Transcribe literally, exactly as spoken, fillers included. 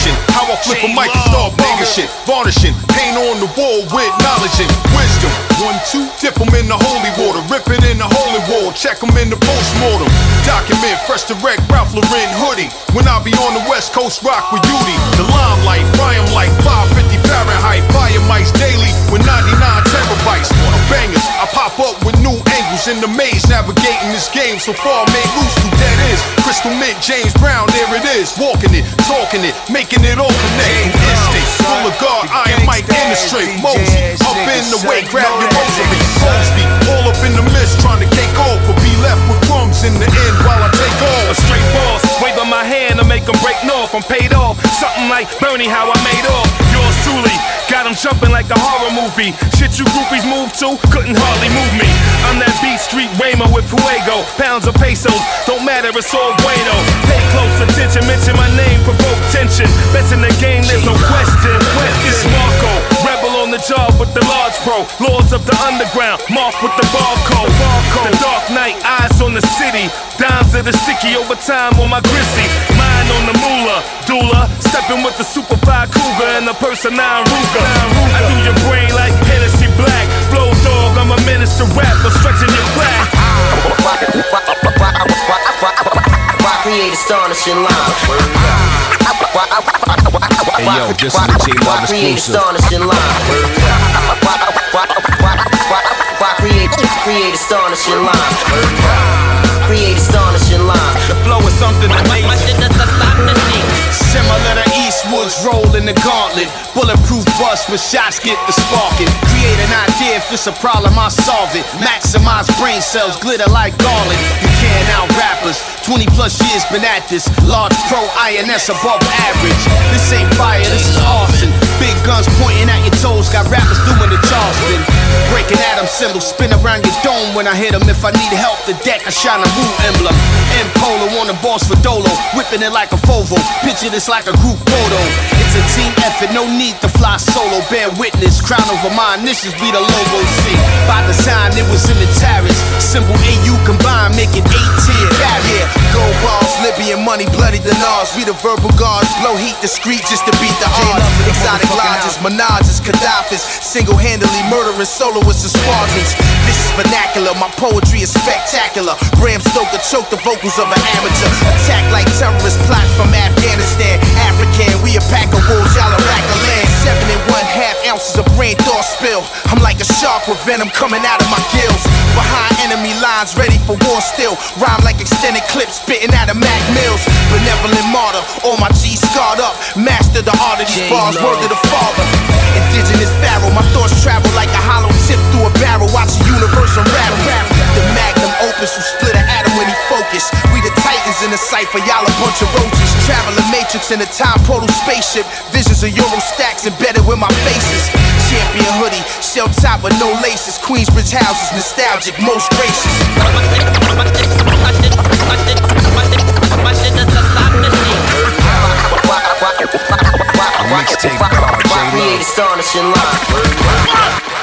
astonishing how I flip a mic and start banging shit. Varnishing, paint on the wall with knowledge and wisdom. One, two, dip them in the holy water, rip it in the holy wall, check them in the post-mortem. Document, fresh direct, Ralph Lauren hoodie. When I be on the west coast, rock with Udi. The limelight, fry 'em like five fifty Fahrenheit. Fire mics daily with ninety-nine terabytes of bangers. I pop up with new angles in the maze, navigating this game so far made loose through dead ends. Crystal Mint, James Brown, there it is. Walking it, talking it, making it all connect. Instinct, full of God, Iron Mike in the straight. Mosey, up in the way, grab your rosary. Mosby, all up in the mist, trying to cake off, but be left with crumbs in the end while I take off. A straight boss, waving my hand to make them break north. I'm paid off, something like Bernie, how I made off. Yours truly, got them jumping like a horror movie. Shit you groupies move to, couldn't hardly move me. I'm that beat street Raymo with Fuego. Pounds of pesos, don't matter, it's all bueno. Pay close attention, mention my name, provoke tension. Best in the game, there's no question. It's Marco, rebel on the job with the large pro. Lords of the underground, marked with the barcode. The dark night, eyes on the city. Dimes of the sticky, overtime on my grizzly. Mine on the moolah, doula. Stepping with the super fly cougar and the person nine Ruger. I do your brain like Hennessy Black. Flow dog, I'm a minister rapper, stretching your back. Why create astonishing lines? Hey yo, this is the J-Love exclusive. Why create astonishing lines? Why create, create astonishing lines? Create astonishing lines. The flow is something that makes my shit that's astonishing. similar to Eastwood's roll in the gauntlet. Bulletproof bust with shots get the sparking. Create an idea, if it's a problem, I solve it. Maximize brain cells, glitter like garlic. You can't out rappers, twenty plus years been at this. Large pro I N S above average. This ain't fire, this is arson. Big guns pointing at your toes, got rappers doing the Charleston. Breaking Adam symbols, spin around your dome when I hit them. If I need help, the deck, I shine a blue emblem. M Polo on the boss for Dolo, whipping it like a Fovo. Picture this like a group photo. It's a team effort, no need to fly solo. Bear witness, crown over my initials be the logo. See, by design it was in the tariffs. Symbol A U combined, making eight tier. Yeah, gold balls, Libyan money, bloody dinars. We the verbal guards, blow heat discreet just to beat the odds. Exotic lodges, menages, Gaddafi's, single-handedly murdering soloists and Spartans. This is vernacular, my poetry is spectacular. Bram Stoker choked the vocals of an amateur. Attack like terrorist plots from Afghanistan. African, we a pack of wolves, y'all a rack of land. Seven and one half ounces of brain thaw spill. I'm like a shark with venom coming out of my gills. Behind enemy lines, ready for war still. Rhyme like extended clips, spitting out of Mac Mills. Benevolent martyr, all my G's scarred up. Master the art of these bars, word of the father. Indigenous pharaoh, my thoughts travel like a hollow tip through a barrel. Watch the universe unravel. The magnum opus who split an atom when he focused. We the titans in the cipher, y'all a bunch of roaches. Traveling matrix in a time portal spaceship. Visions of Euro stacks embedded with my faces. Champion hoodie, shell top with no laces. Queensbridge houses, nostalgic, most gracious. Why create astonishing lines?